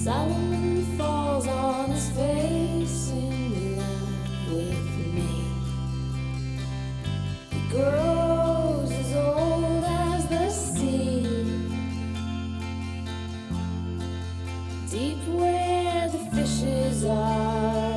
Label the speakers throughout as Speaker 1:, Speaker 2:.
Speaker 1: Solomon falls on his face in love with me. He grows as old as the sea, deep where the fishes are.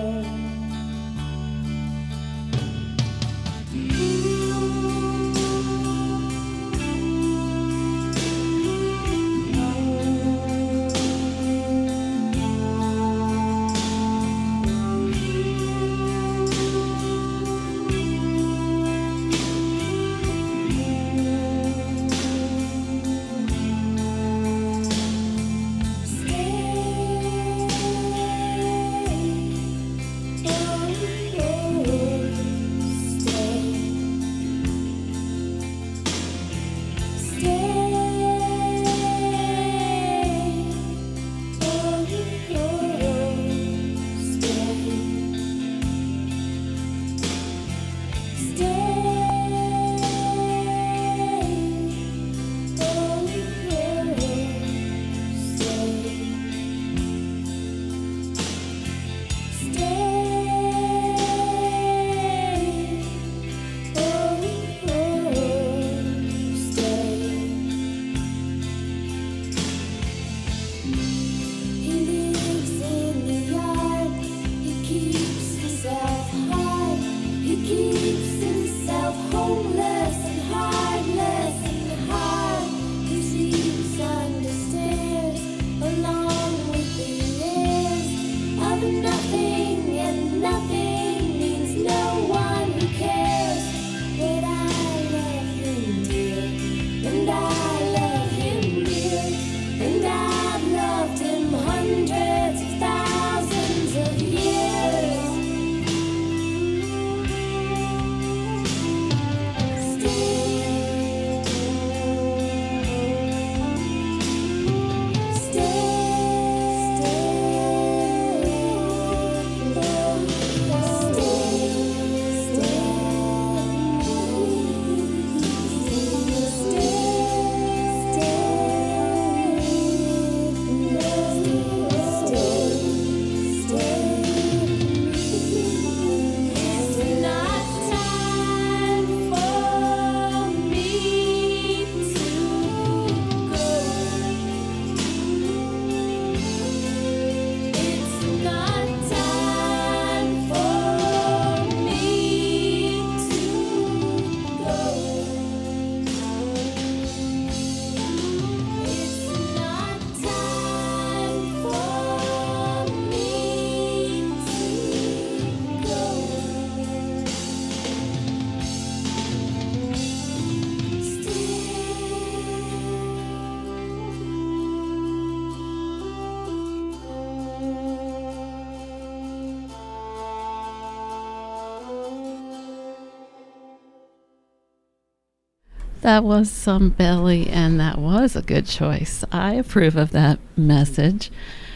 Speaker 2: That was some Belly, and that was a good choice. I approve of that message.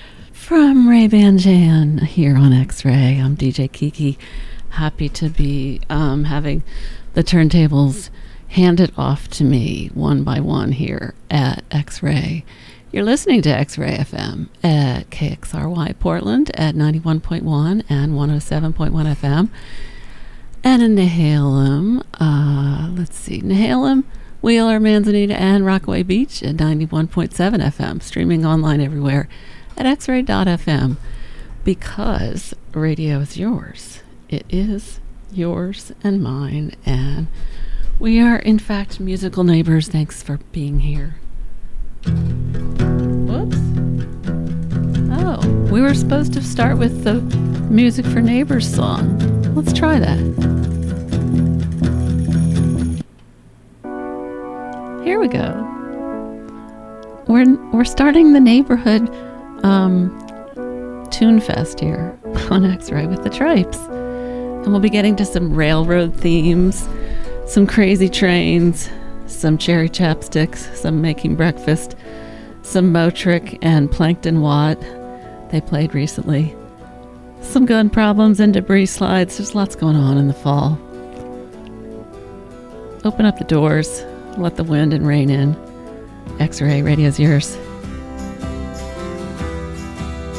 Speaker 2: From Ray-Ban Jan here on X-Ray, I'm DJ Kiki. Happy to be having the turntables handed off to me one by one here at X-Ray. You're listening to X-Ray FM at KXRY Portland at 91.1 and 107.1 FM. And in Nehalem, Nehalem, Wheeler, Manzanita, and Rockaway Beach at 91.7 FM. Streaming online everywhere at xray.fm, because radio is yours. It is yours and mine, and we are, in fact, musical neighbors. Thanks for being here. Whoops. Oh, we were supposed to start with the Music for Neighbors song. Let's try that. Here we go. We're starting the neighborhood Tune Fest here on X-Ray with the Tripes. And we'll be getting to some railroad themes, some crazy trains, some cherry chapsticks, some making breakfast, some Motric and Plankton Watt they played recently, some gun problems and debris slides. There's lots going on in the fall. Open up the doors, let the wind and rain in. X-Ray, radio's yours.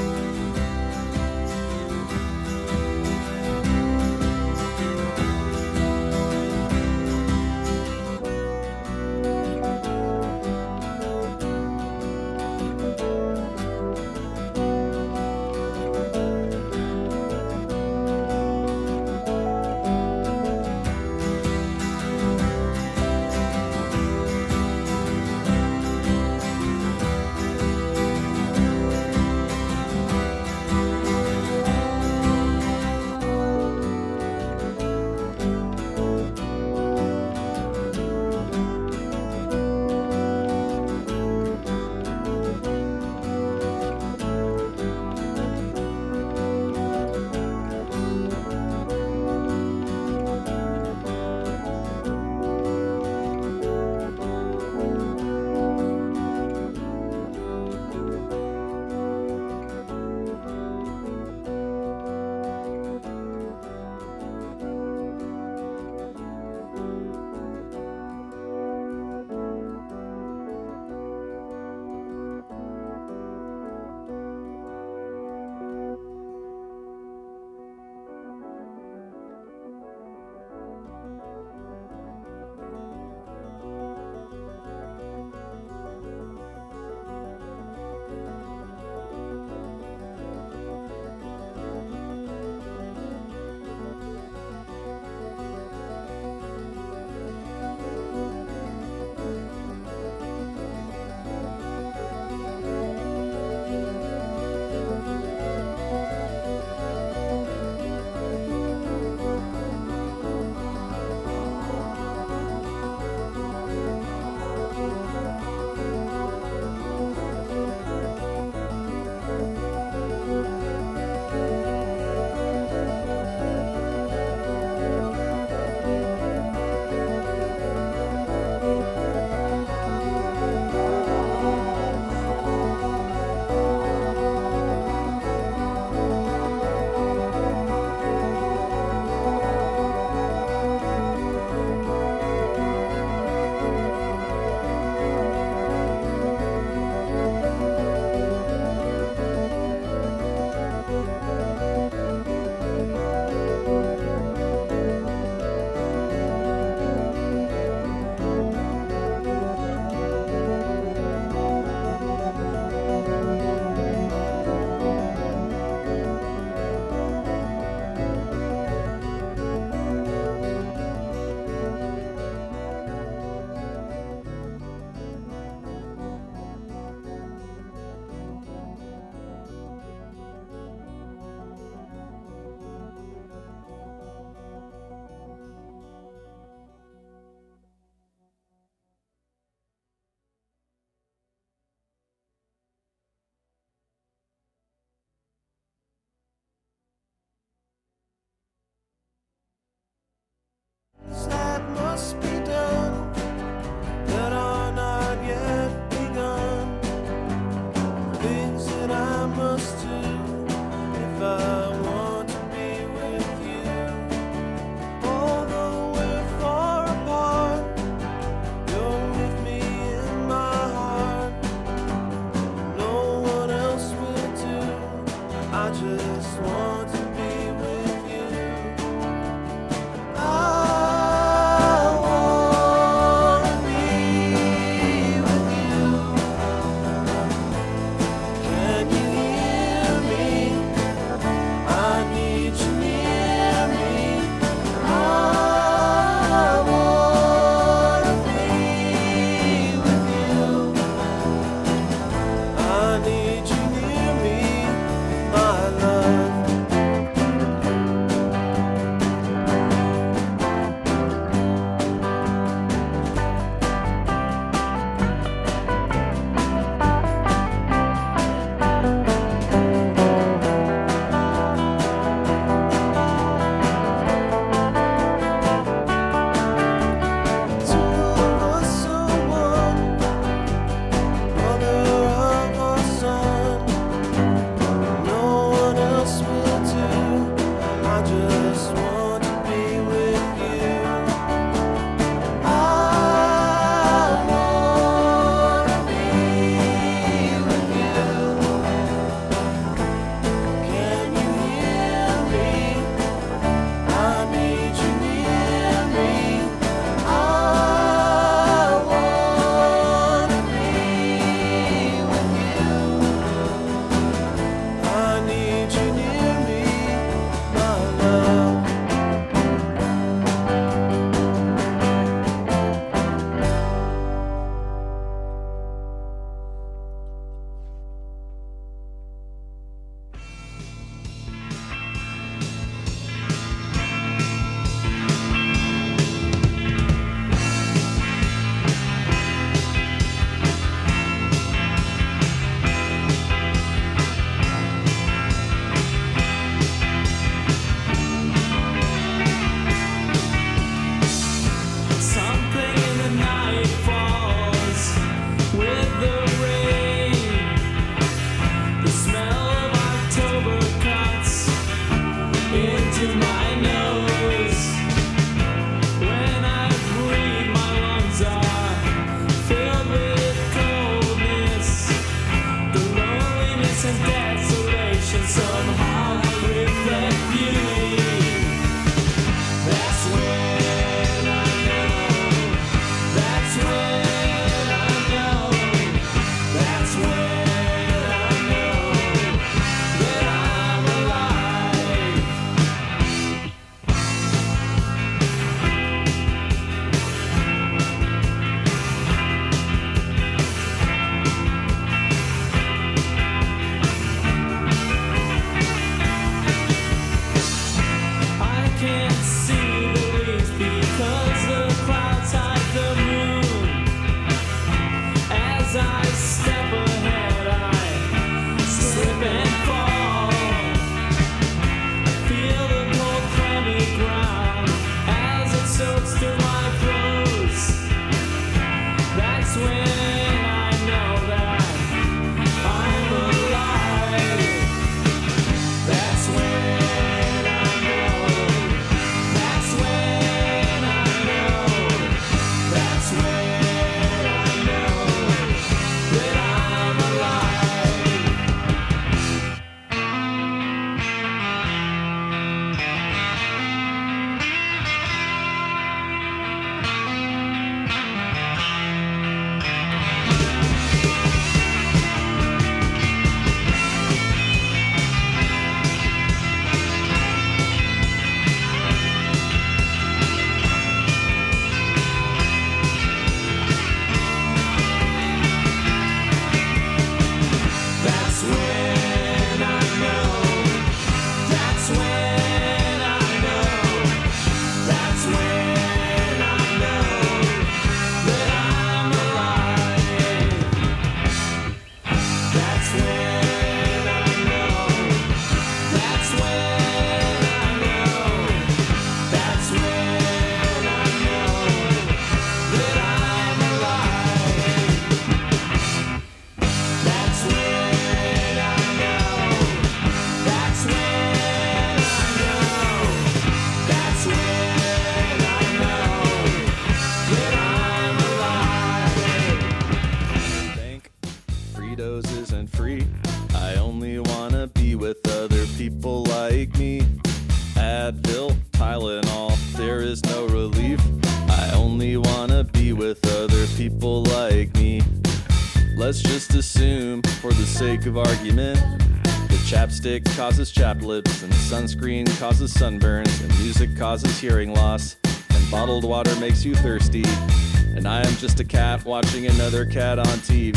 Speaker 3: isn't free. I only wanna be with other people like me. Advil, Tylenol, there is no relief. I only wanna be with other people like me. Let's just assume, for the sake of argument, that chapstick causes chapped lips, and sunscreen causes sunburns, and music causes hearing loss, and bottled water makes you thirsty, and I am just a cat watching another cat on TV.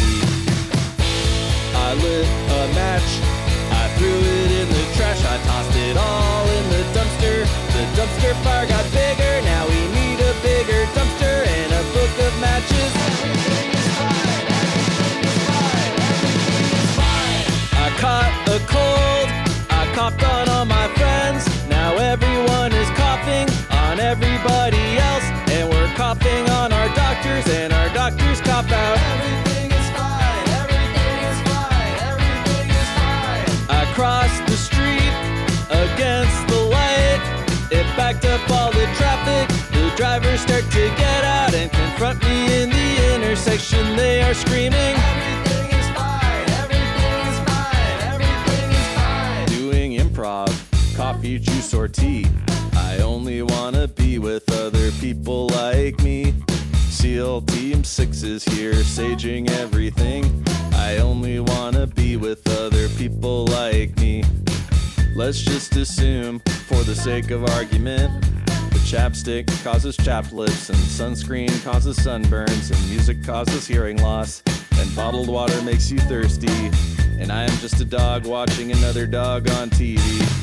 Speaker 3: I lit a match, I threw it in the trash, I tossed it all in the dumpster. The dumpster fire got bigger, now we need a bigger dumpster and a book of matches. Everything is fine, everything is fine, everything is fine. I caught a cold, I coughed on all my friends. Now everyone is coughing on everybody else, and we're coughing on our doctors, and our doctors cough out. Everything is fine, everything is fine, everything is fine. I crossed the street against the light. It backed up all the traffic. The drivers start to get out and confront me in the intersection. They are screaming, everything is fine, everything is fine, everything is fine. Doing improv, coffee, juice, or tea. I only wanna be with other people like me. SEAL Team 6 is here, saging everything. I only wanna be with other people like me. Let's just assume, for the sake of argument, that chapstick causes chapped lips, and sunscreen causes sunburns, and music causes hearing loss, and bottled water makes you thirsty, and I am just a dog watching another dog on TV.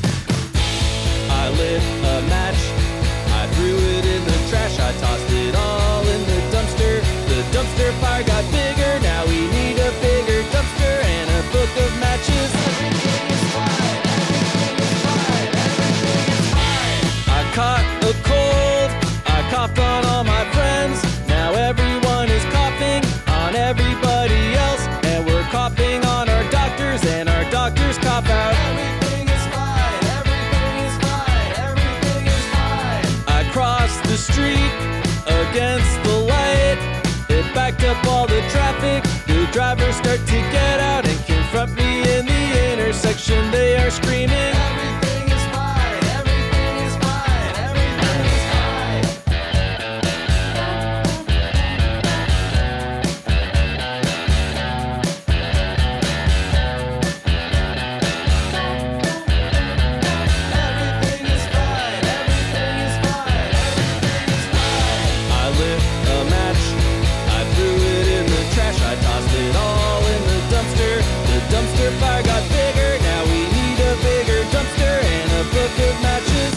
Speaker 3: I lit a match, I threw it in the trash, I tossed it all in the dumpster. The dumpster fire got bigger, now we need a bigger dumpster and a book of matches. Everything is fine, everything is fine, everything is fine. I caught a cold, I coughed on all my friends. Now everyone is coughing on everybody else, and we're coughing on our doctors, and our doctors cough out. Everything is fine, everything is fine, everything is fine. I crossed the street against the light. It backed up all the traffic. The drivers start to get out and confront me in the intersection. They are screaming, everything is fine, everything is fine, everything is fine. Everything is fine, everything is fine, everything is fine. I lit a match, I threw it in the trash, I tossed it all in the dumpster. The dumpster fire got bigger, now we need a bigger dumpster and a book of matches.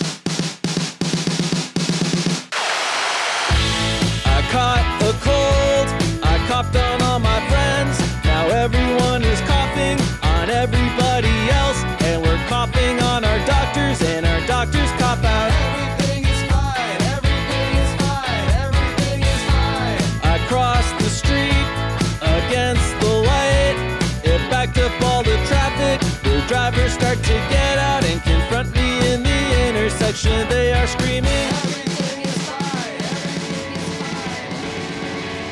Speaker 3: I caught a cold, I coughed on all my friends. Now everyone is coughing on everybody else, and we're coughing on our doctors, and our doctors cough out. Everything is fine, everything is fine, everything is fine. I crossed the street against the light. It backed up all the traffic. The drivers start to get out and confront me in the intersection. They are screaming, everything is fine, everything is fine.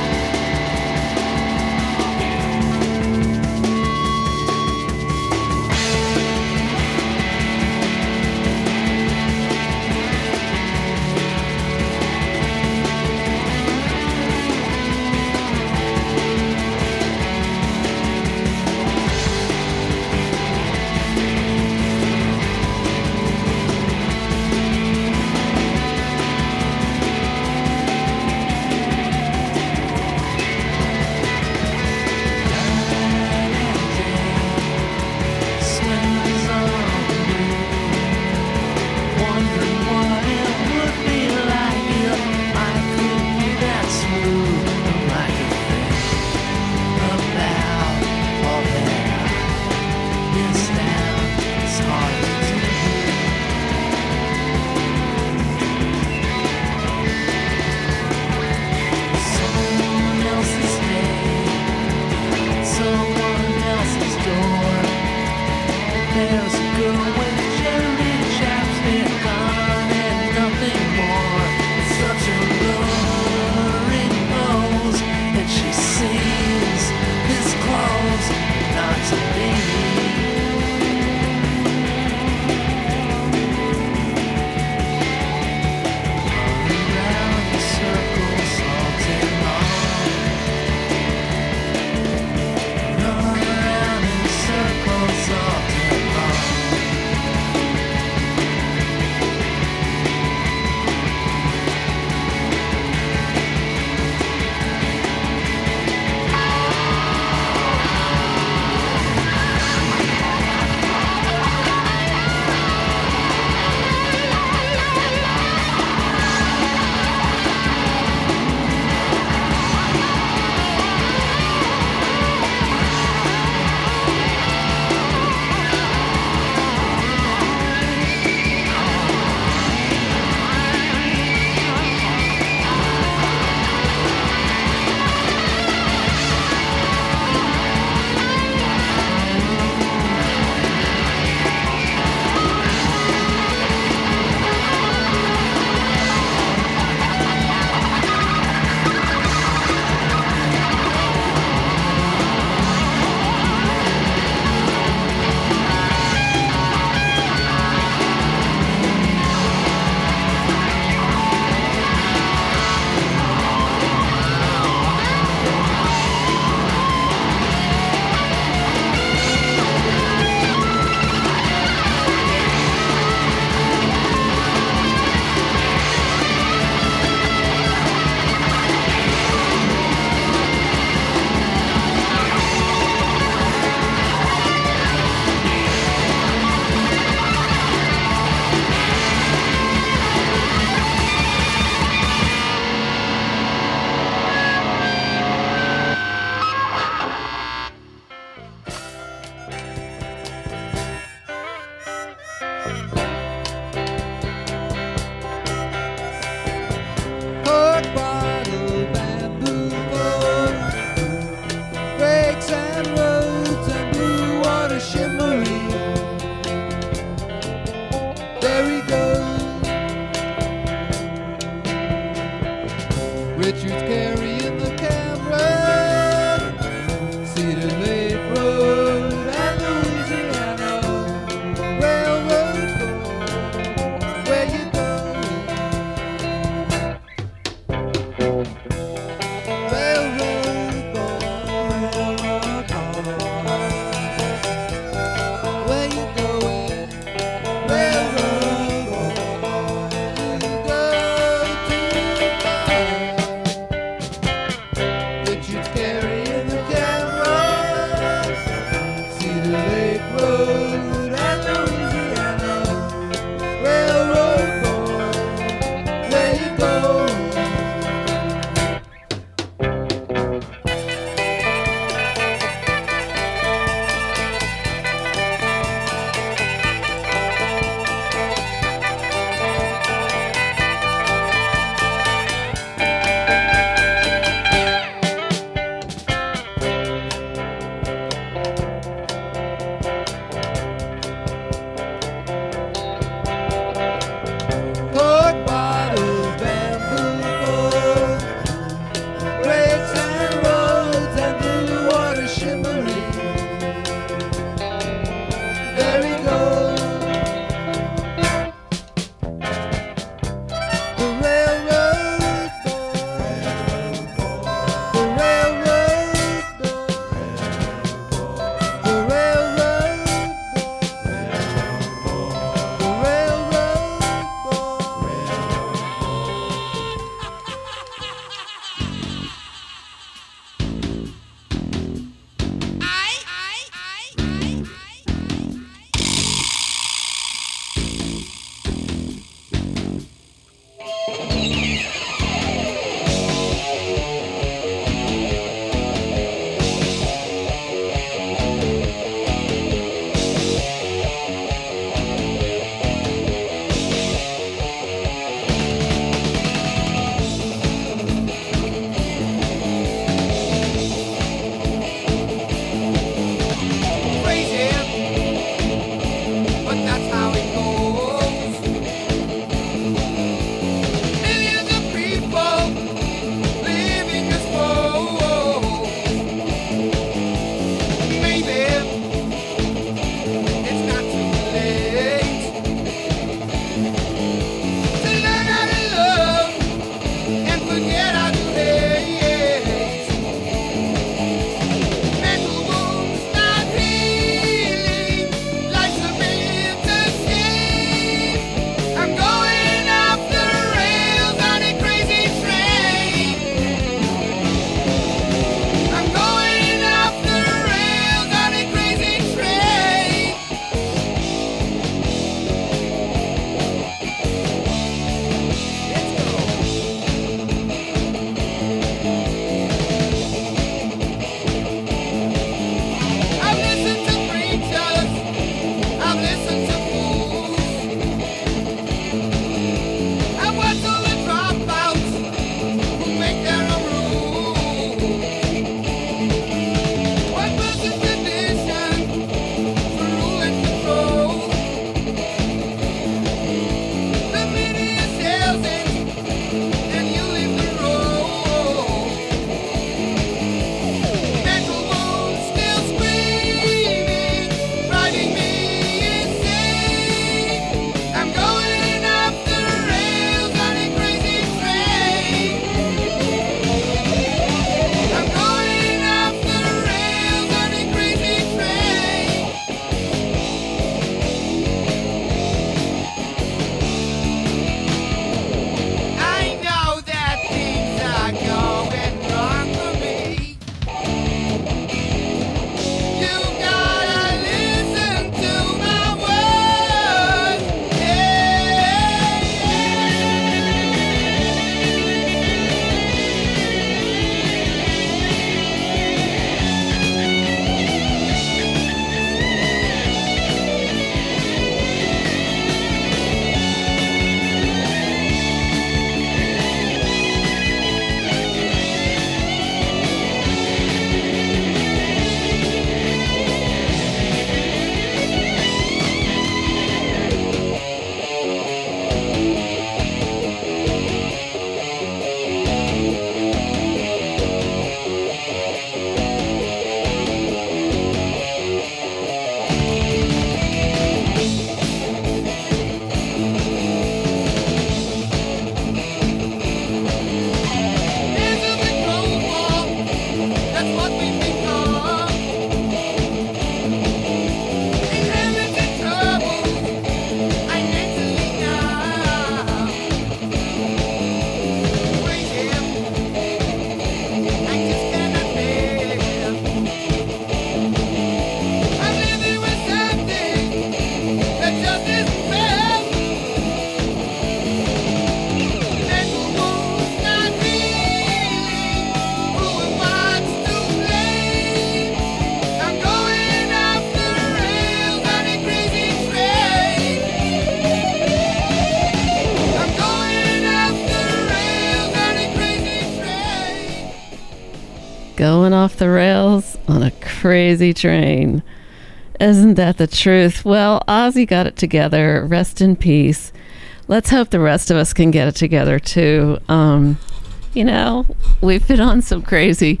Speaker 2: off the rails on a crazy train. Isn't that the truth? Well, Ozzy got it together. Rest in peace. Let's hope the rest of us can get it together too. You know, we've been on some crazy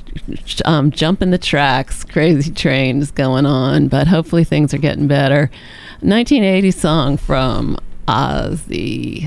Speaker 2: jumping the tracks, crazy trains going on, but hopefully things are getting better. 1980 song from Ozzy,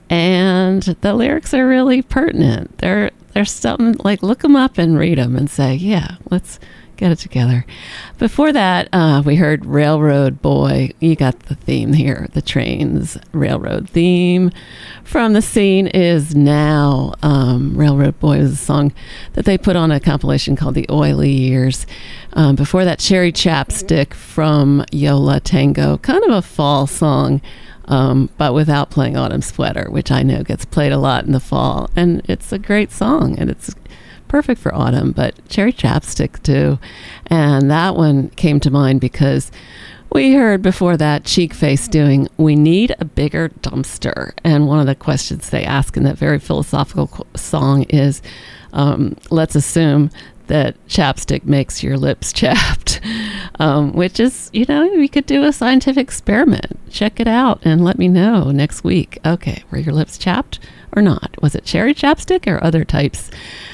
Speaker 2: and the lyrics are really pertinent. They're something like, look them up and read them and say, yeah, let's get it together. Before that, we heard Railroad Boy. You got the theme here, the trains railroad theme. From The Scene Is Now. Railroad Boy is a song that they put on a compilation called The Oily Years. Before that, Cherry Chapstick from Yo La Tengo, kind of a fall song, but without playing Autumn Sweater, which I know gets played a lot in the fall. And it's a great song, and it's perfect for autumn, but Cherry Chapstick too. And that one came to mind because we heard before that Cheek Face doing We Need a Bigger Dumpster. And one of the questions they ask in that very philosophical song is, let's assume that chapstick makes your lips chapped, which is, you know, we could do a scientific experiment. Check it out and let me know next week. Okay, were your lips chapped or not? Was it cherry chapstick or other types?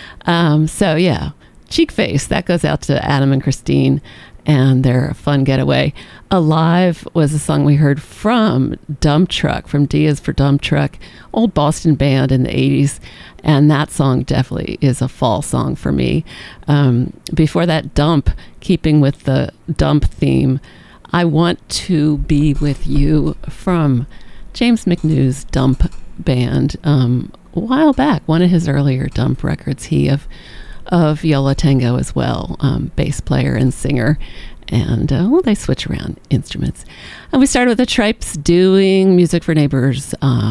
Speaker 2: So yeah, Cheek Face, that goes out to Adam and Christine and their fun getaway. Alive was a song we heard from Dump Truck, from D is for Dump Truck, old Boston band in the 80s. And that song definitely is a fall song for me. Before that, Dump, keeping with the Dump theme, I Want to Be With You from James McNew's Dump band. A while back, one of his earlier Dump records, he of Yo La Tengo as well, bass player and singer, and well, they switch around instruments. And we started with the Tripes doing Music for Neighbors.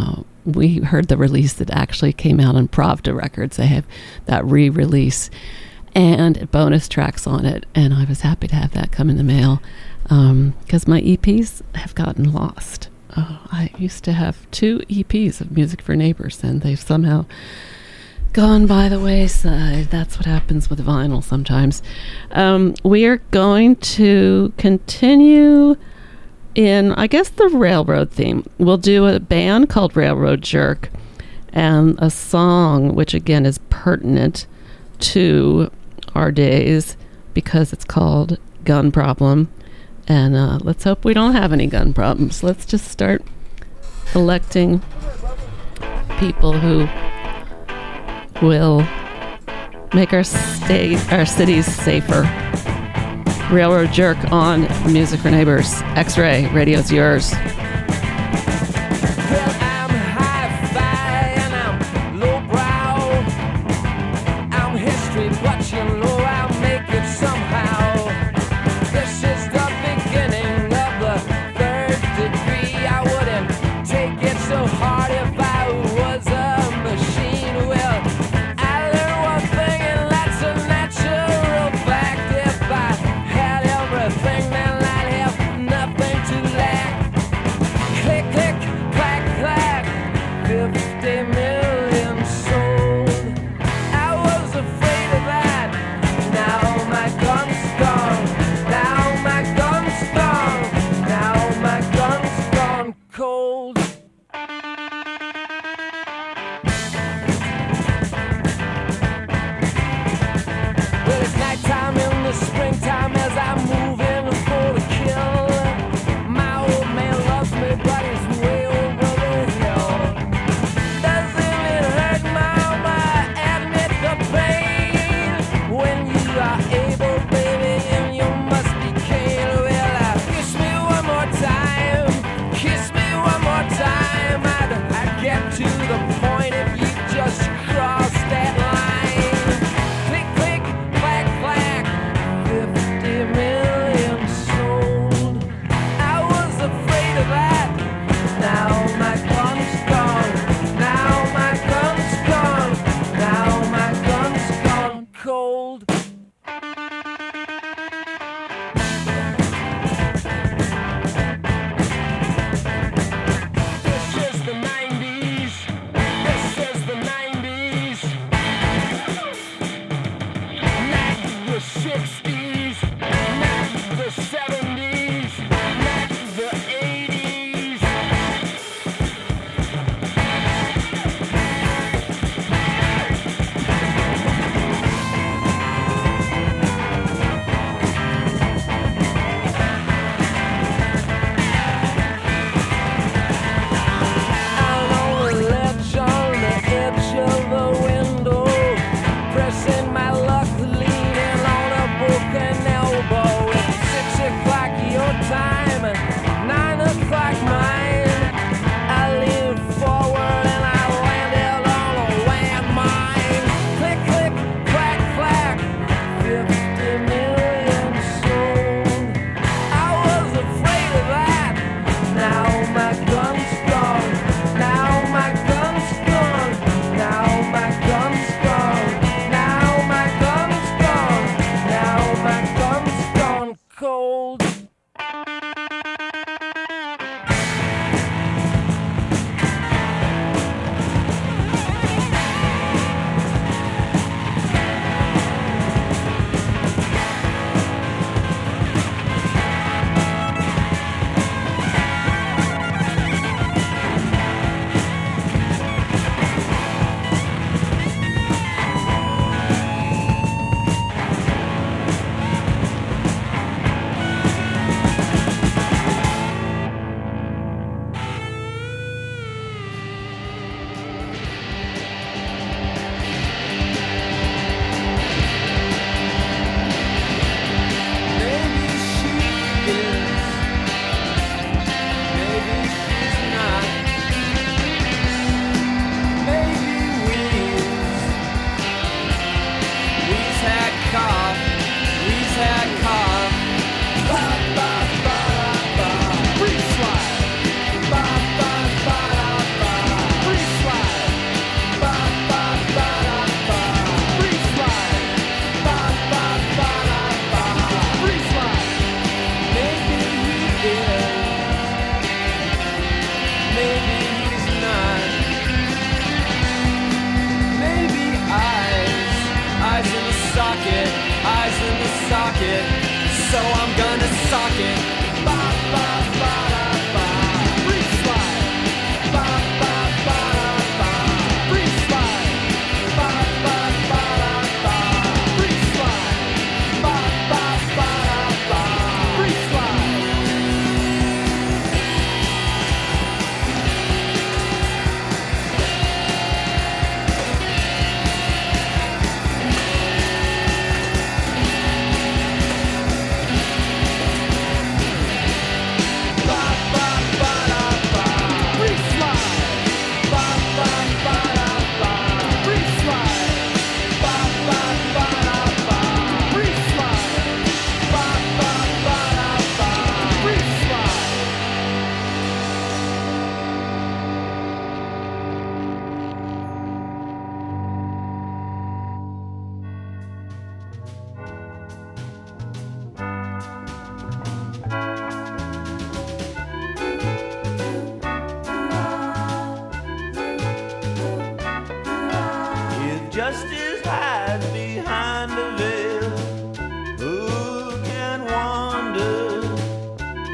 Speaker 2: We heard the release that actually came out on Pravda Records. They have that re-release and bonus tracks on it, and I was happy to have that come in the mail because my EPs have gotten lost. I used to have 2 EPs of Music for Neighbors, and they've somehow gone by the wayside. That's what happens with vinyl sometimes. We are going to continue in, I guess, the railroad theme. We'll do a band called Railroad Jerk and a song which, again, is pertinent to our days because it's called Gun Problem. And let's hope we don't have any gun problems. Let's just start electing people who will make our cities safer. Railroad Jerk on Music for Neighbors. X-Ray, radio's yours.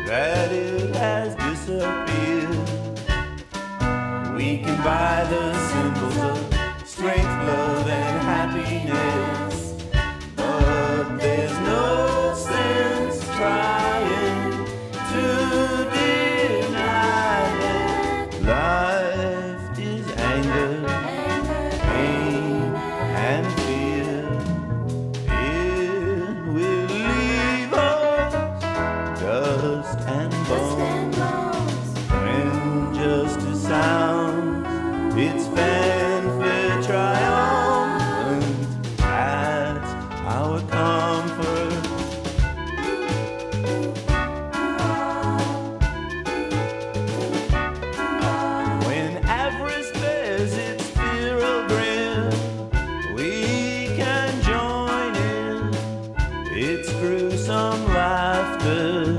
Speaker 4: that it has disappeared. We can buy the symbols of strength, love, and happiness, but there's no sense trying to deny it. Life is anger, pain, and fear. It will leave us dust and bones. When justice sounds its fanfare triumphant, that's our comfort. When avarice bears its fear of grin, we can join in its gruesome laughter.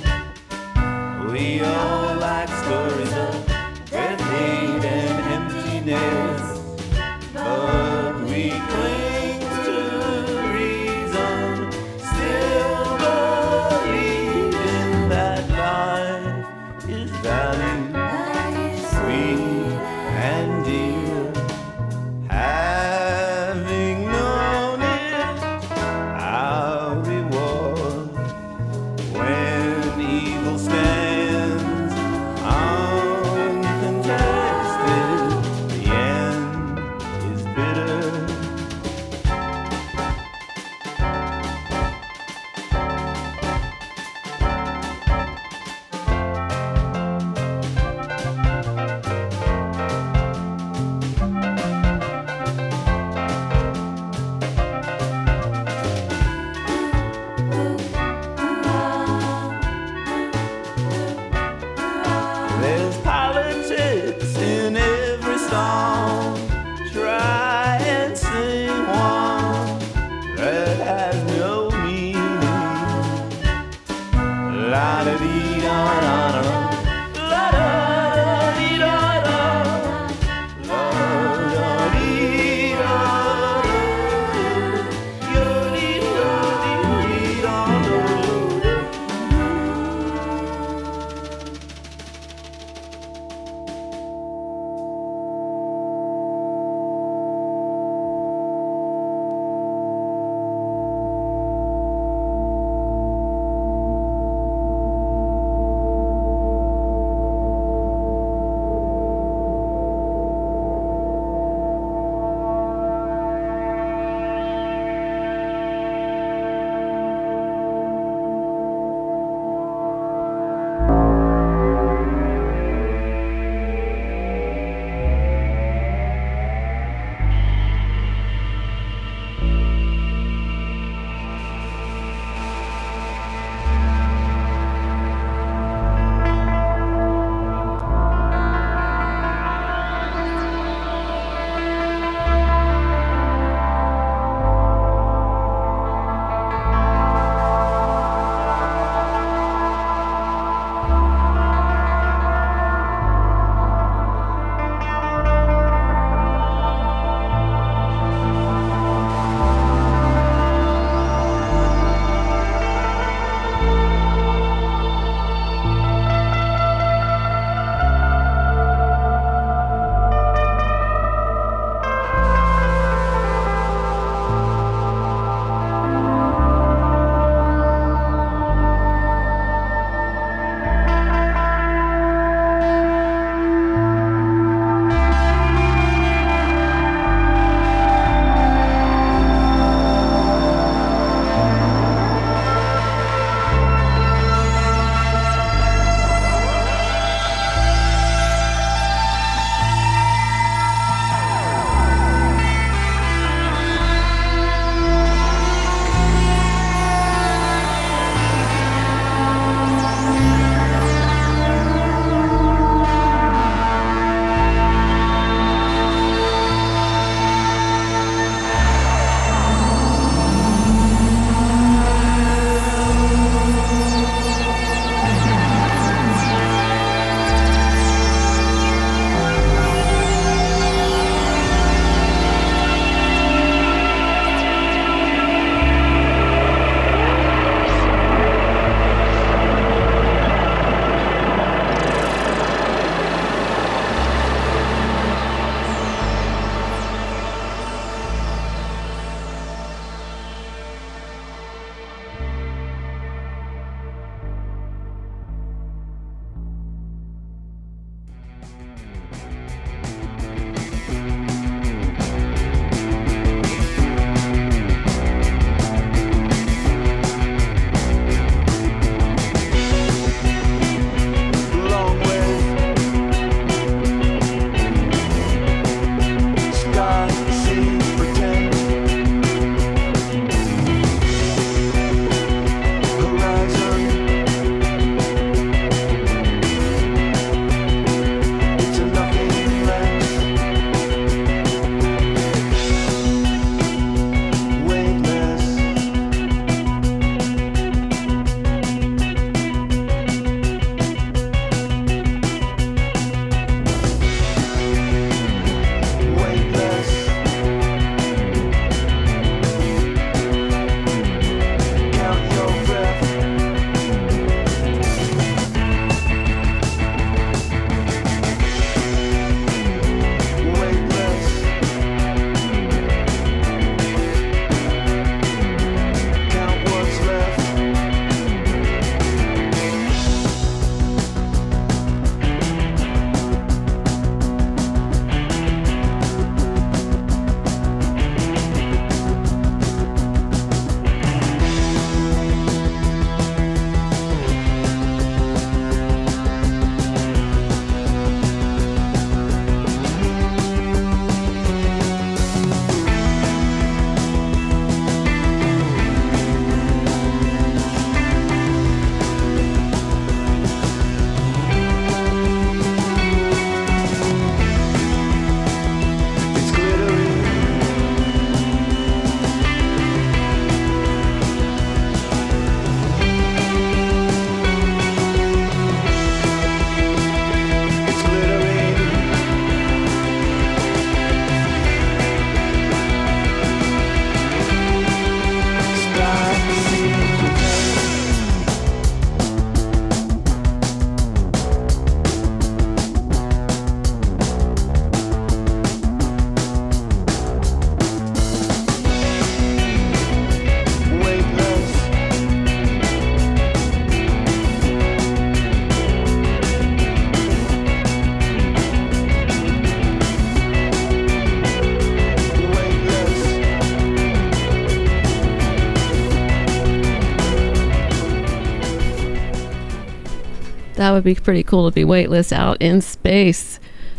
Speaker 4: We all like stories of death, hate, and emptiness, but we cling to reason, still believing that life is valued, sweet and dear. Having known it, our reward when evil stands uncontested, the end is bitter. There's politics in every song. Try and sing one that has no meaning. La da dee da da da, la da dee da da, la da dee da da, yo dee da dee da da.
Speaker 2: That would be pretty cool to be weightless out in space.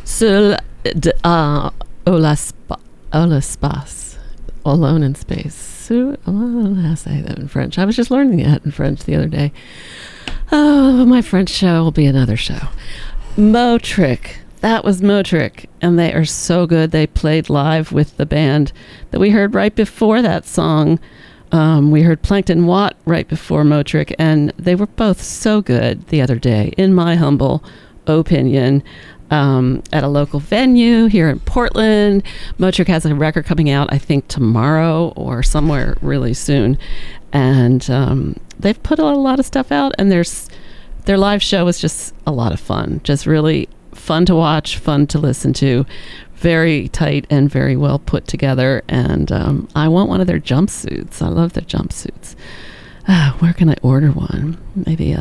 Speaker 2: L'espace. Alone in space. How do I say that in French? I was just learning that in French the other day. Oh, my French show will be another show. Motric. That was Motric, and they are so good. They played live with the band that we heard right before that song. We heard Plankton Watt right before Motric, and they were both so good the other day, in my humble opinion, at a local venue here in Portland. Motric has a record coming out, I think, tomorrow or somewhere really soon, and they've put a lot of stuff out, and their live show was just a lot of fun, just really fun to watch, fun to listen to, very tight and very well put together. And I want one of their jumpsuits. I love their jumpsuits. Where can I order one? Maybe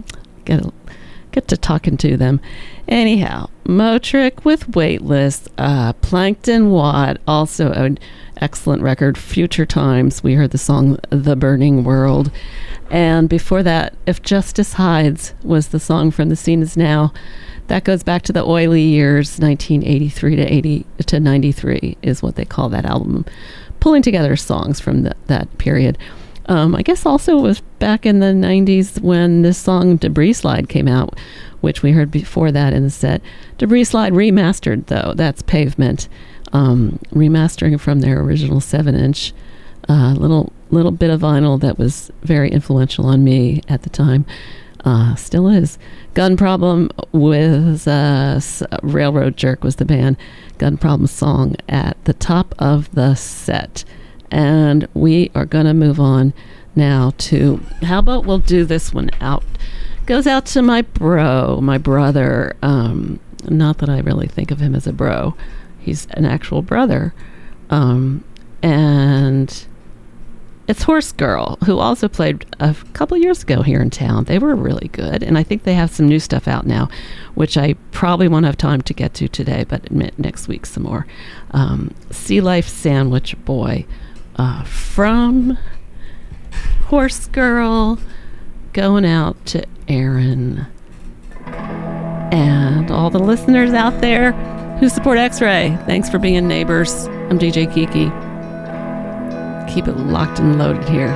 Speaker 2: get to talking to them. Anyhow, Motric with Weightless, Plankton Watt, also an excellent record, Future Times. We heard the song The Burning World. And before that, If Justice Hides was the song from The Scene Is Now. That goes back to the oily years, 1983 to 93 is what they call that album, pulling together songs from that period. I guess also it was back in the 90s when this song Debris Slide came out, which we heard before that in the set. Debris Slide remastered, though. That's Pavement, remastering from their original 7-inch, little bit of vinyl that was very influential on me at the time. Still is. Gun Problem with Railroad Jerk was the band. Gun Problem song at the top of the set. And we are going to move on now to, how about we'll do this one out. Goes out to my brother. Not that I really think of him as a bro. He's an actual brother. And it's Horse Girl, who also played a couple years ago here in town. They were really good, and I think they have some new stuff out now, which I probably won't have time to get to today, but next week some more. Sea Life Sandwich Boy from Horse Girl, going out to Aaron and all the listeners out there who support X-Ray. Thanks for being neighbors. I'm DJ Kiki. Keep it locked and loaded here.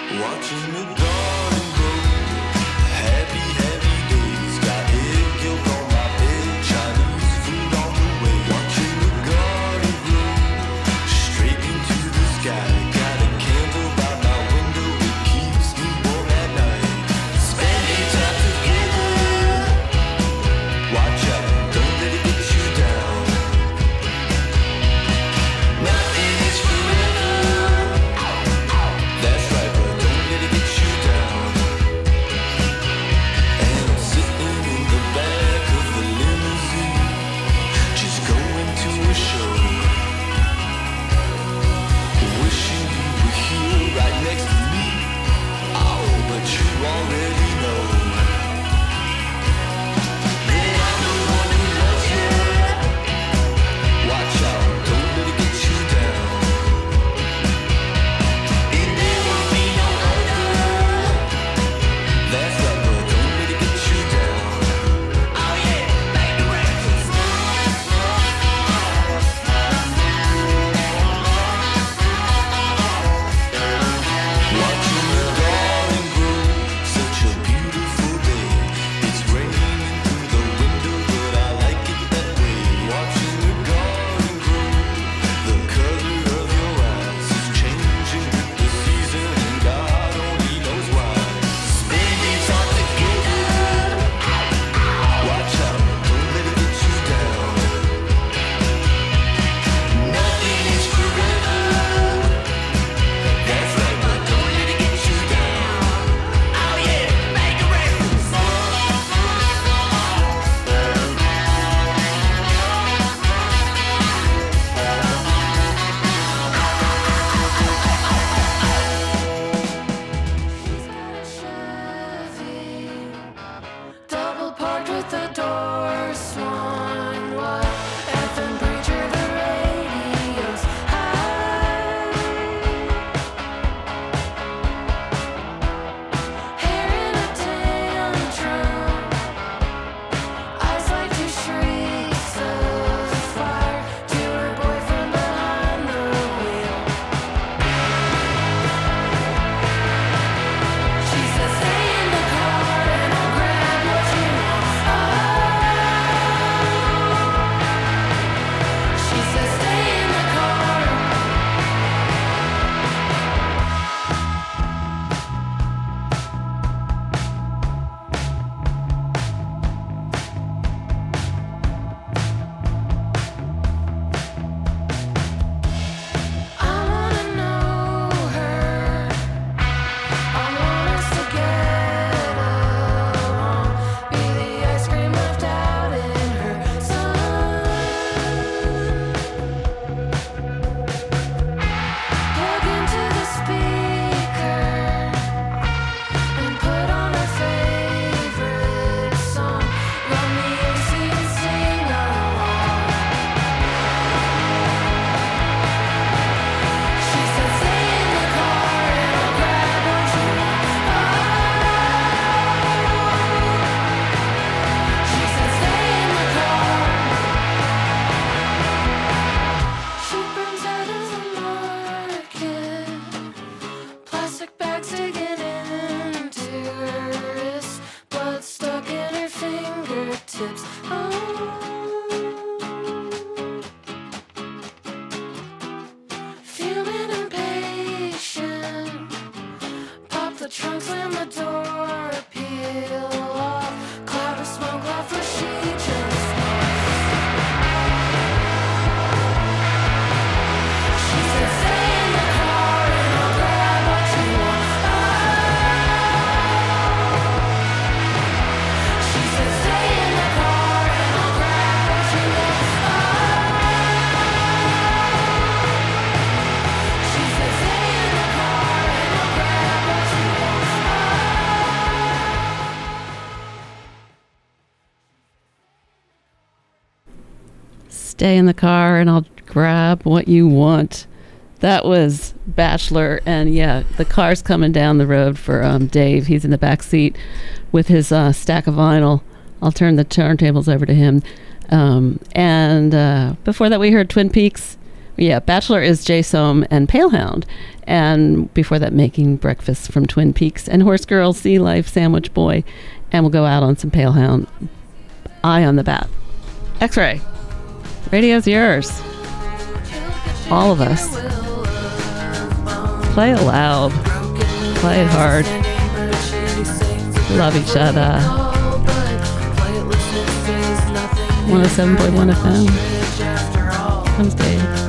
Speaker 5: Watching the garden grow, happy, happy days. Got egg yolk on my bed, Chinese food on the way. Watching the garden grow, straight into the sky. Got a candle by my window, it keeps me warm at night. Spending time together, watch out, don't let it get you down. Nothing is forever, that's right, but don't let it get you down. And I'm sitting in the back of the limousine, just going to a show. Wishing you were here right next to me. Oh, but you already know that I'm the one who loves you. Watch out, don't let it get you down. And there won't be no other. That's right, but don't let it get you down. Oh yeah, make the breakfast. Watching the garden grow, such a beautiful day. It's raining through the window, but I like it that way. Watching the garden grow, the color of your eyes is changing with the season, and God only knows why. Spending time together, watch out, don't let it get you down. Nothing is forever, that's right, but don't let it get you down. Oh yeah, make a reference.
Speaker 1: She's got a Chevy, double parked with the door swung wide. FM preacher, the radio's high. Hair in a tantrum, eyes like two shrieks of fire. To her boyfriend behind the wheel, she says, "Stay in the car and I'll grab what you want." She says, "Stay in the car." I wanna know her. I want us to get along. Be the ice cream left out in her sun. Plug into the speaker and put on her favorite song. Run the AC and sing along. She said, "Stay in the car and I'll grab what you want." She said, "Stay in the car." She burns out of the market, plastic bags digging into her wrist, blood stuck in her fingertips. Feeling impatient, pop the trunk, slam the door, peel off, cloud of smoke left where she just was. She said, "Stay in the car and I'll grab what you want." She said, "Stay in the car and I'll grab what you want." She said, "Stay in the car and I'll grab what you want."
Speaker 2: Stay in the car and I'll grab what you want. That was Bachelor, and yeah, the car's coming down the road for Dave. He's in the back seat with his stack of vinyl. I'll turn the turntables over to him. And before that, we heard Twin Peaks Yeah, Bachelor is Jay Sohm and Palehound. And before that, Making Breakfast from Twin Peaks. And Horse Girl, Sea Life, Sandwich Boy. And we'll go out on some Palehound. Eye on the Bat. X-Ray. Radio's yours. All of us. Play it loud. Play it hard. Love each other. 107.1 FM. Comes Dave.